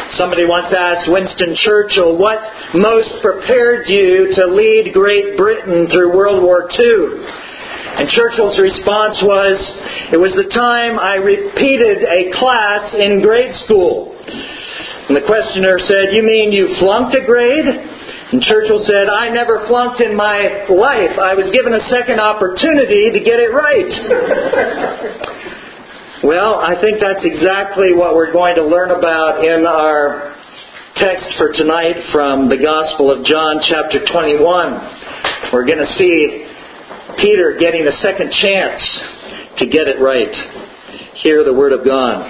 Somebody once asked Winston Churchill, what most prepared you to lead Great Britain through World War II? And Churchill's response was, it was the time I repeated a class in grade school. And the questioner said, you mean you flunked a grade? And Churchill said, I never flunked in my life. I was given a second opportunity to get it right. Well, I think that's exactly what we're going to learn about in our text for tonight from the Gospel of John, chapter 21. We're going to see Peter getting a second chance to get it right. Hear the Word of God.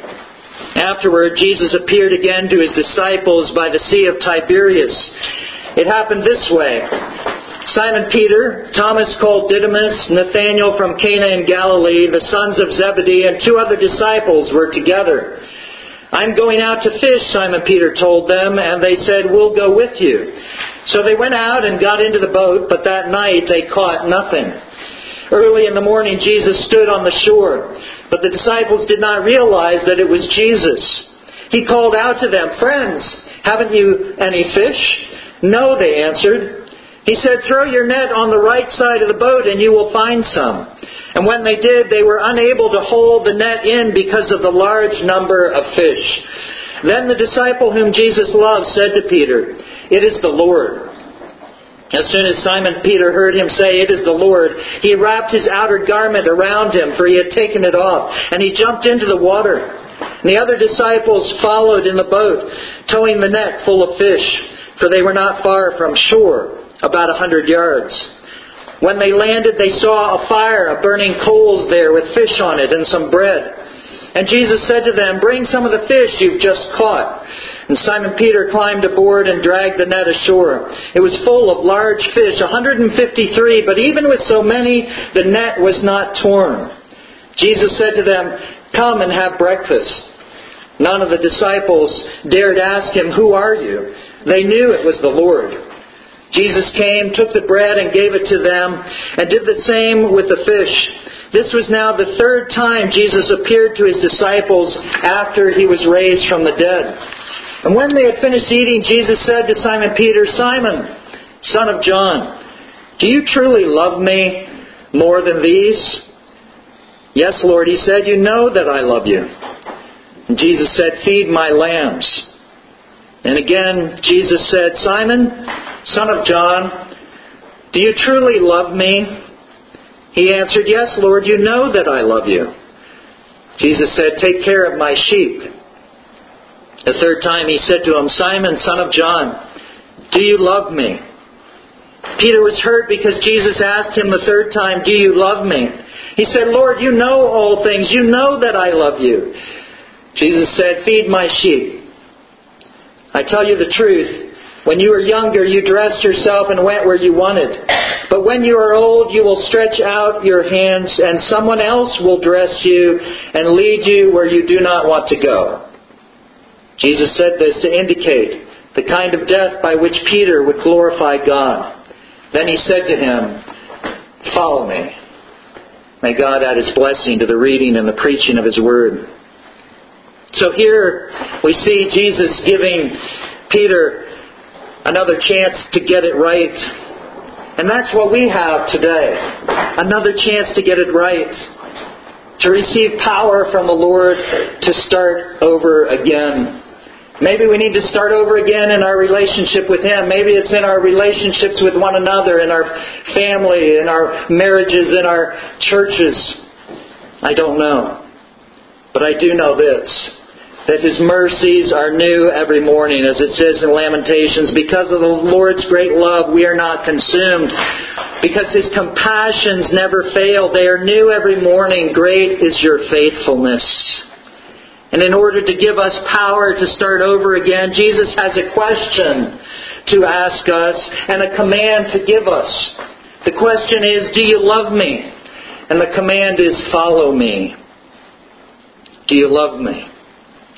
Afterward, Jesus appeared again to His disciples by the Sea of Tiberias. It happened this way. Simon Peter, Thomas called Didymus, Nathanael from Cana in Galilee, the sons of Zebedee, and 2 other disciples were together. I'm going out to fish, Simon Peter told them, and they said, we'll go with you. So they went out and got into the boat, but that night they caught nothing. Early in the morning Jesus stood on the shore, but the disciples did not realize that it was Jesus. He called out to them, friends, haven't you any fish? No, they answered. He said, throw your net on the right side of the boat and you will find some. And when they did, they were unable to hold the net in because of the large number of fish. Then the disciple whom Jesus loved said to Peter, it is the Lord. As soon as Simon Peter heard him say, it is the Lord, he wrapped his outer garment around him, for he had taken it off, and he jumped into the water. And the other disciples followed in the boat, towing the net full of fish, for they were not far from shore, about 100 yards. When they landed, they saw a fire of burning coals there with fish on it and some bread. And Jesus said to them, bring some of the fish you've just caught. And Simon Peter climbed aboard and dragged the net ashore. It was full of large fish, 153, but even with so many, the net was not torn. Jesus said to them, come and have breakfast. None of the disciples dared ask him, who are you? They knew it was the Lord. Jesus came, took the bread and gave it to them, and did the same with the fish. This was now the 3rd time Jesus appeared to His disciples after He was raised from the dead. And when they had finished eating, Jesus said to Simon Peter, Simon, son of John, do you truly love me more than these? Yes, Lord, he said, you know that I love you. And Jesus said, feed my lambs. And again, Jesus said, Simon, son of John, do you truly love me? He answered, yes, Lord, you know that I love you. Jesus said, take care of my sheep. The 3rd time he said to him, Simon, son of John, do you love me? Peter was hurt because Jesus asked him the 3rd time, do you love me? He said, Lord, you know all things. You know that I love you. Jesus said, feed my sheep. I tell you the truth. When you were younger, you dressed yourself and went where you wanted. But when you are old, you will stretch out your hands, and someone else will dress you and lead you where you do not want to go. Jesus said this to indicate the kind of death by which Peter would glorify God. Then he said to him, follow me. May God add His blessing to the reading and the preaching of His Word. So here we see Jesus giving Peter another chance to get it right. And that's what we have today. Another chance to get it right. To receive power from the Lord to start over again. Maybe we need to start over again in our relationship with Him. Maybe it's in our relationships with one another, in our family, in our marriages, in our churches. I don't know. But I do know this, that His mercies are new every morning, as it says in Lamentations. Because of the Lord's great love, we are not consumed. Because His compassions never fail. They are new every morning. Great is your faithfulness. And in order to give us power to start over again, Jesus has a question to ask us and a command to give us. The question is, do you love me? And the command is, follow me. Do you love me?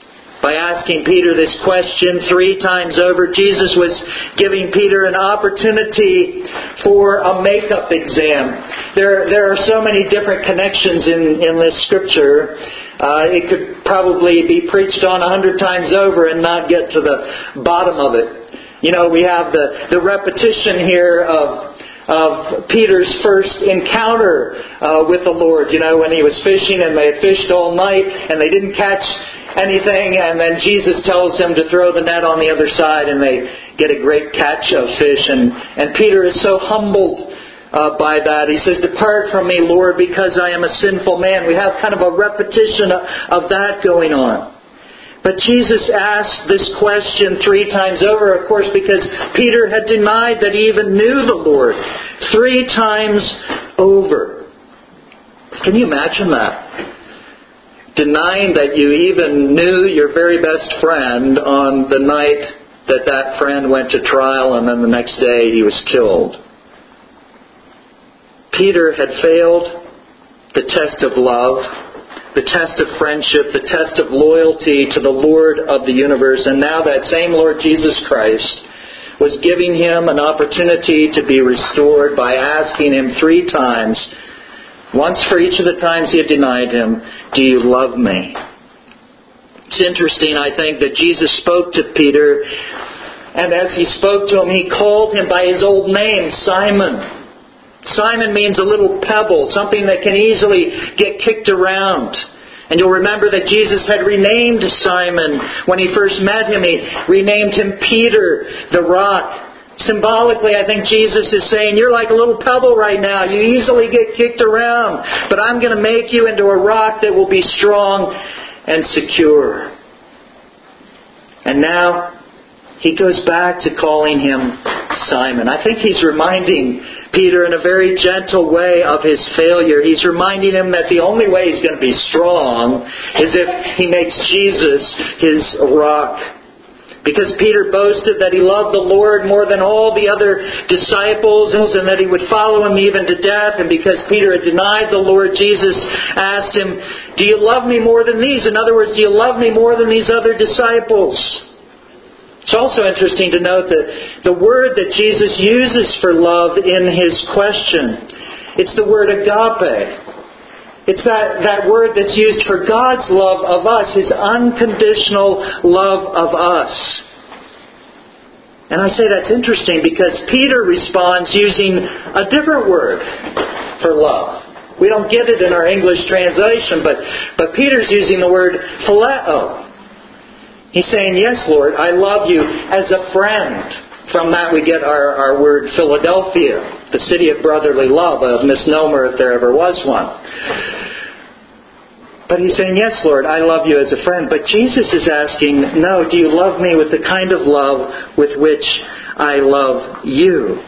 by asking Peter this question 3 times over. Jesus was giving Peter an opportunity for a makeup exam. There are so many different connections in this scripture. It could probably be preached on 100 times over and not get to the bottom of it. You know, we have the repetition here of Peter's first encounter with the Lord. You know, when he was fishing and they had fished all night and they didn't catch anything, and then Jesus tells them to throw the net on the other side and they get a great catch of fish. And Peter is so humbled by that. He says, "Depart from me, Lord, because I am a sinful man." We have kind of a repetition of that going on. But Jesus asked this question 3 times over, of course, because Peter had denied that he even knew the Lord 3 times over. Can you imagine that? Denying that you even knew your very best friend on the night that friend went to trial, and then the next day he was killed. Peter had failed the test of love, the test of friendship, the test of loyalty to the Lord of the universe. And now that same Lord Jesus Christ was giving him an opportunity to be restored by asking him 3 times, once for each of the times he had denied him, "Do you love me?" It's interesting, I think, that Jesus spoke to Peter, and as he spoke to him, he called him by his old name, Simon. Simon means a little pebble, something that can easily get kicked around. And you'll remember that Jesus had renamed Simon when he first met him. He renamed him Peter, the rock. Symbolically, I think Jesus is saying, you're like a little pebble right now. You easily get kicked around. But I'm going to make you into a rock that will be strong and secure. And now he goes back to calling him Simon. I think he's reminding Peter in a very gentle way of his failure. He's reminding him that the only way he's going to be strong is if he makes Jesus his rock. Because Peter boasted that he loved the Lord more than all the other disciples and that he would follow him even to death. And because Peter had denied the Lord, Jesus asked him, "Do you love me more than these?" In other words, do you love me more than these other disciples? It's also interesting to note that the word that Jesus uses for love in his question, it's the word agape. It's that word that's used for God's love of us, His unconditional love of us. And I say that's interesting because Peter responds using a different word for love. We don't get it in our English translation, but Peter's using the word phileo. He's saying, "Yes, Lord, I love you as a friend." From that we get our word Philadelphia, the city of brotherly love, a misnomer if there ever was one. But he's saying, "Yes, Lord, I love you as a friend." But Jesus is asking, "No, do you love me with the kind of love with which I love you?"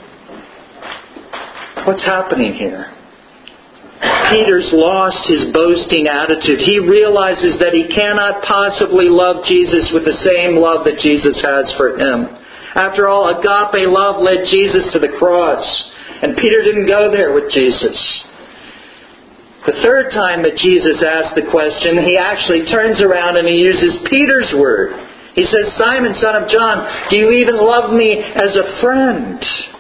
What's happening here? Peter's lost his boasting attitude. He realizes that he cannot possibly love Jesus with the same love that Jesus has for him. After all, agape love led Jesus to the cross. And Peter didn't go there with Jesus. The third time that Jesus asked the question, he actually turns around and he uses Peter's word. He says, "Simon, son of John, do you even love me as a friend?"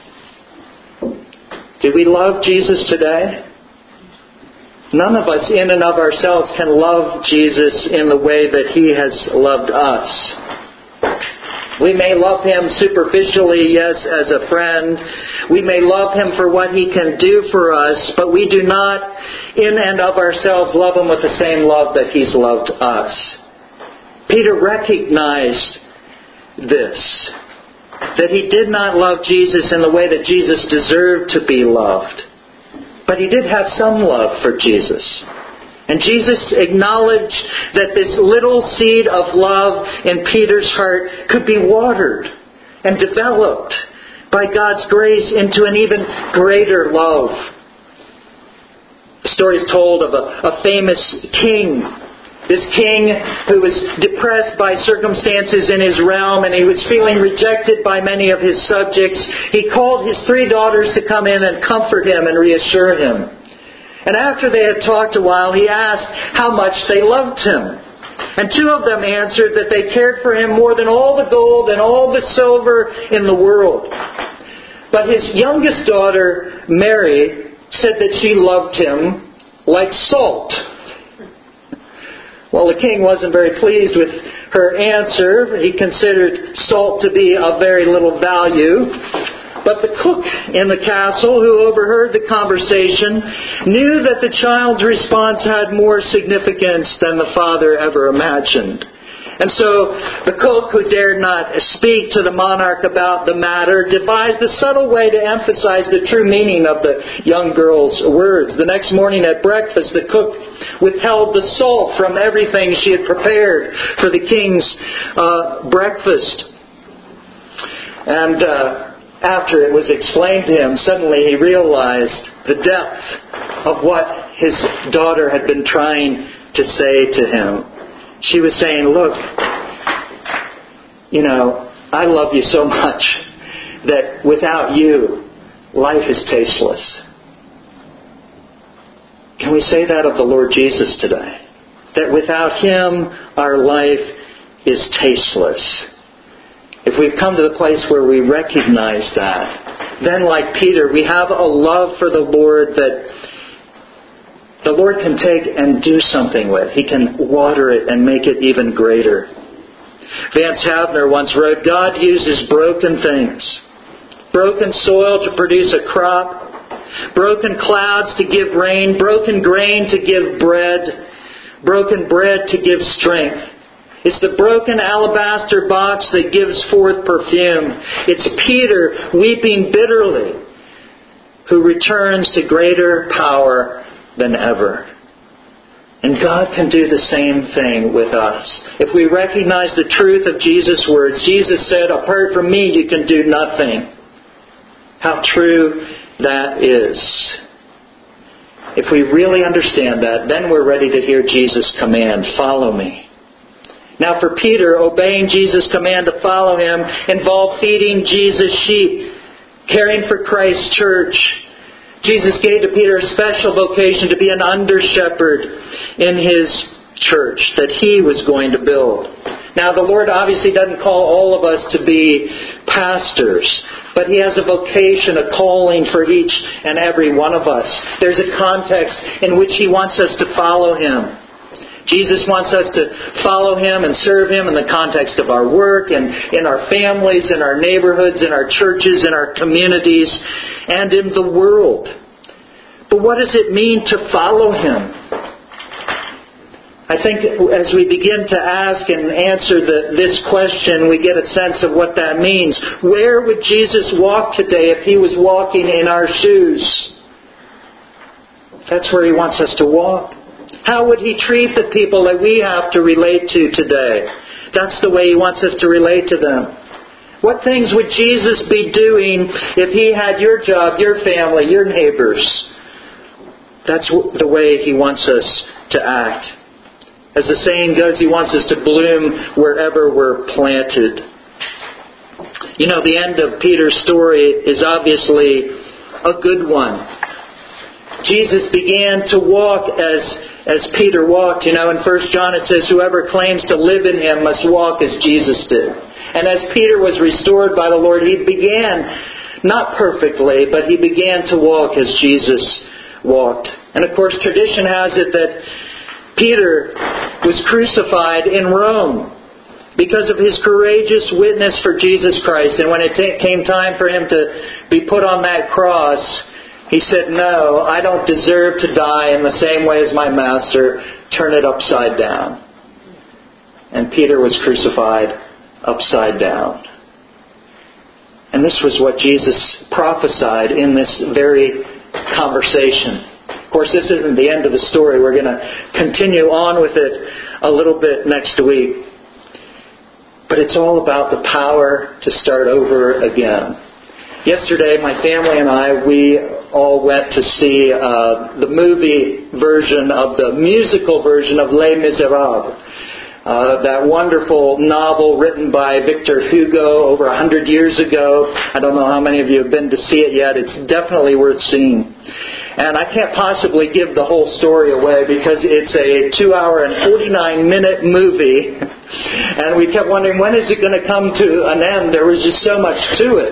Do we love Jesus today? None of us in and of ourselves can love Jesus in the way that He has loved us. We may love Him superficially, yes, as a friend. We may love Him for what He can do for us, but we do not, in and of ourselves, love Him with the same love that He's loved us. Peter recognized this, that he did not love Jesus in the way that Jesus deserved to be loved. But he did have some love for Jesus. And Jesus acknowledged that this little seed of love in Peter's heart could be watered and developed by God's grace into an even greater love. The story is told of a famous king. This king who was depressed by circumstances in his realm and he was feeling rejected by many of his subjects. He called his 3 daughters to come in and comfort him and reassure him. And after they had talked a while, he asked how much they loved him. And 2 of them answered that they cared for him more than all the gold and all the silver in the world. But his youngest daughter, Mary, said that she loved him like salt. Well, the king wasn't very pleased with her answer. He considered salt to be of very little value. But the cook in the castle, who overheard the conversation, knew that the child's response had more significance than the father ever imagined. And so the cook, who dared not speak to the monarch about the matter, devised a subtle way to emphasize the true meaning of the young girl's words. The next morning at breakfast, the cook withheld the salt from everything she had prepared for the king's breakfast. And after it was explained to him, suddenly he realized the depth of what his daughter had been trying to say to him. She was saying, look, I love you so much that without you, life is tasteless. Can we say that of the Lord Jesus today? That without Him, our life is tasteless. If we've come to the place where we recognize that, then like Peter, we have a love for the Lord that the Lord can take and do something with. He can water it and make it even greater. Vance Havner once wrote, God uses broken things, broken soil to produce a crop, broken clouds to give rain, broken grain to give bread, broken bread to give strength. It's the broken alabaster box that gives forth perfume. It's Peter weeping bitterly who returns to greater power than ever. And God can do the same thing with us. If we recognize the truth of Jesus' words, Jesus said, apart from me you can do nothing. How true that is. If we really understand that, then we're ready to hear Jesus' command, follow me. Now for Peter, obeying Jesus' command to follow Him involved feeding Jesus' sheep, caring for Christ's church. Jesus gave to Peter a special vocation to be an under-shepherd in His church that He was going to build. Now the Lord obviously doesn't call all of us to be pastors, but He has a vocation, a calling for each and every one of us. There's a context in which He wants us to follow Him. Jesus wants us to follow Him and serve Him in the context of our work and in our families, in our neighborhoods, in our churches, in our communities, and in the world. But what does it mean to follow Him? I think as we begin to ask and answer this question, we get a sense of what that means. Where would Jesus walk today if He was walking in our shoes? That's where He wants us to walk. How would He treat the people that we have to relate to today? That's the way He wants us to relate to them. What things would Jesus be doing if He had your job, your family, your neighbors? That's the way He wants us to act. As the saying goes, He wants us to bloom wherever we're planted. The end of Peter's story is obviously a good one. Jesus began to walk as Peter walked. In 1 John it says, whoever claims to live in Him must walk as Jesus did. And as Peter was restored by the Lord, he began, not perfectly, but he began to walk as Jesus walked. And of course, tradition has it that Peter was crucified in Rome because of his courageous witness for Jesus Christ. And when it came time for him to be put on that cross, he said, no, I don't deserve to die in the same way as my Master. Turn it upside down. And Peter was crucified upside down. And this was what Jesus prophesied in this very conversation. Of course, this isn't the end of the story. We're going to continue on with it a little bit next week. But it's all about the power to start over again. Yesterday, my family and I, we all went to see the movie version of the musical version of Les Miserables. That wonderful novel written by Victor Hugo over 100 years ago. I don't know how many of you have been to see it yet. It's definitely worth seeing. And I can't possibly give the whole story away because it's a 2-hour and 49-minute movie. And we kept wondering, when is it going to come to an end? There was just so much to it.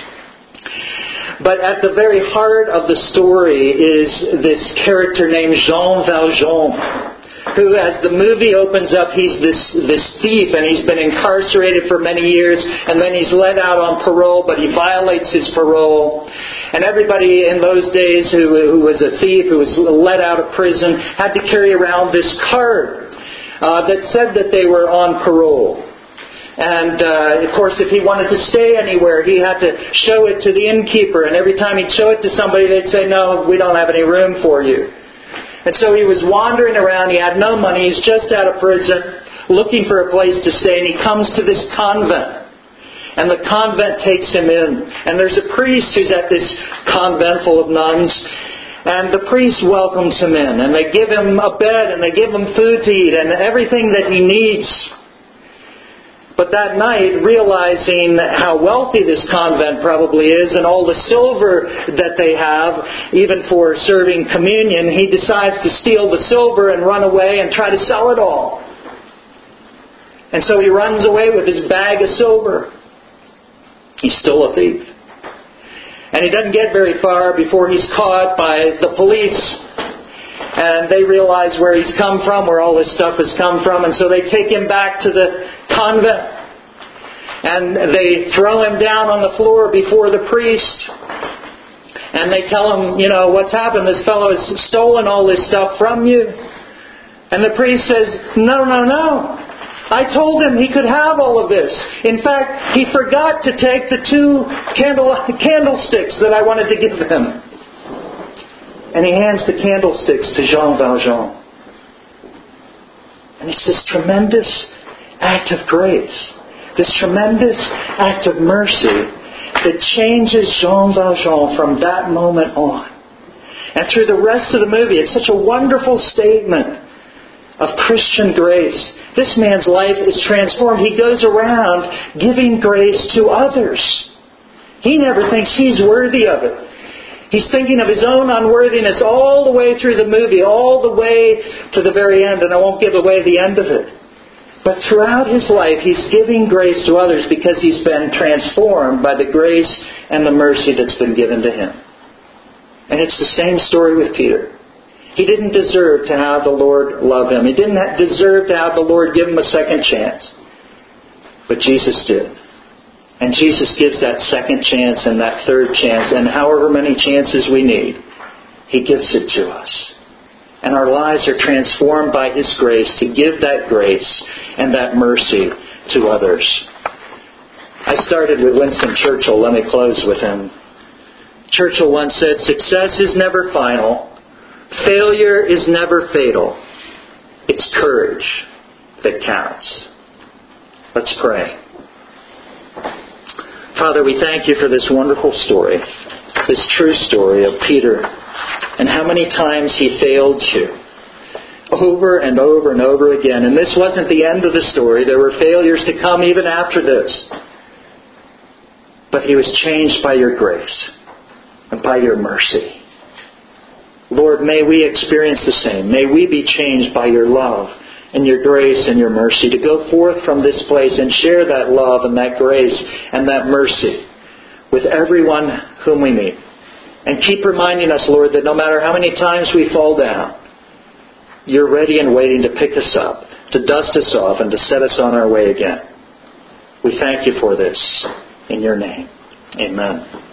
But at the very heart of the story is this character named Jean Valjean, who, as the movie opens up, he's this thief, and he's been incarcerated for many years, and then he's let out on parole, but he violates his parole. And everybody in those days who was a thief, who was let out of prison, had to carry around this card that said that they were on parole. And, of course, if he wanted to stay anywhere, he had to show it to the innkeeper, and every time he'd show it to somebody, they'd say, "No, we don't have any room for you." And so he was wandering around. He had no money. He's just out of prison, looking for a place to stay. And he comes to this convent. And the convent takes him in. And there's a priest who's at this convent full of nuns. And the priest welcomes him in. And they give him a bed. And they give him food to eat. And everything that he needs. But that night, realizing how wealthy this convent probably is and all the silver that they have, even for serving communion, he decides to steal the silver and run away and try to sell it all. And so he runs away with his bag of silver. He's still a thief. And he doesn't get very far before he's caught by the police. And they realize where he's come from, where all this stuff has come from. And so they take him back to the convent. And they throw him down on the floor before the priest. And they tell him, what's happened? This fellow has stolen all this stuff from you. And the priest says, no. I told him he could have all of this. In fact, he forgot to take the 2 candlesticks that I wanted to give him. And he hands the candlesticks to Jean Valjean. And it's this tremendous act of grace, this tremendous act of mercy that changes Jean Valjean from that moment on. And through the rest of the movie, it's such a wonderful statement of Christian grace. This man's life is transformed. He goes around giving grace to others. He never thinks he's worthy of it. He's thinking of his own unworthiness all the way through the movie, all the way to the very end, and I won't give away the end of it. But throughout his life, he's giving grace to others because he's been transformed by the grace and the mercy that's been given to him. And it's the same story with Peter. He didn't deserve to have the Lord love him. He didn't deserve to have the Lord give him a second chance. But Jesus did. And Jesus gives that second chance and that third chance and however many chances we need, He gives it to us. And our lives are transformed by His grace to give that grace and that mercy to others. I started with Winston Churchill. Let me close with him. Churchill once said, "Success is never final. Failure is never fatal. It's courage that counts." Let's pray. Father, we thank You for this wonderful story, this true story of Peter, and how many times he failed You over and over and over again. And this wasn't the end of the story. There were failures to come even after this. But he was changed by Your grace and by Your mercy. Lord, may we experience the same. May we be changed by Your love and Your grace and Your mercy to go forth from this place and share that love and that grace and that mercy with everyone whom we meet. And keep reminding us, Lord, that no matter how many times we fall down, You're ready and waiting to pick us up, to dust us off, and to set us on our way again. We thank You for this. In Your name, amen.